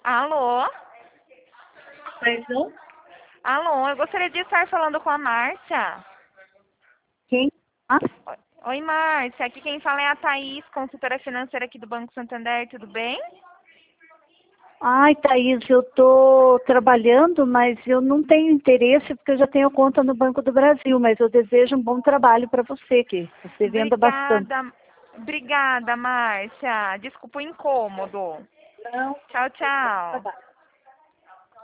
Alô? Perdão? Alô, eu gostaria de estar falando com a Márcia. Quem? Ah, Oi, Márcia. Aqui quem fala é a Thaís, consultora financeira aqui do Banco Santander. Tudo bem? ai, Thaís, eu estou trabalhando, mas eu não tenho interesse porque eu já tenho conta no Banco do Brasil, mas eu desejo um bom trabalho para você, que você venda bastante. Obrigada, Márcia. Desculpa o incômodo. Não, Tchau, tchau. trabalho.